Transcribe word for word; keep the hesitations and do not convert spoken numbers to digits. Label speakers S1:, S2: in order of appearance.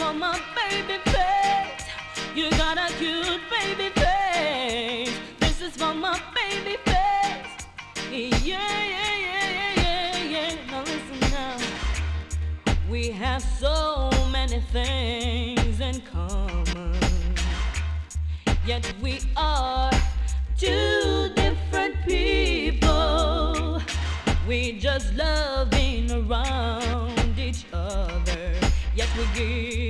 S1: for my baby face. You got a cute baby face. This is for my baby face. Yeah, yeah, yeah, yeah, yeah, yeah. Now listen now. We have so many things in common, yet we are two different people. We just loving around each other, yet we give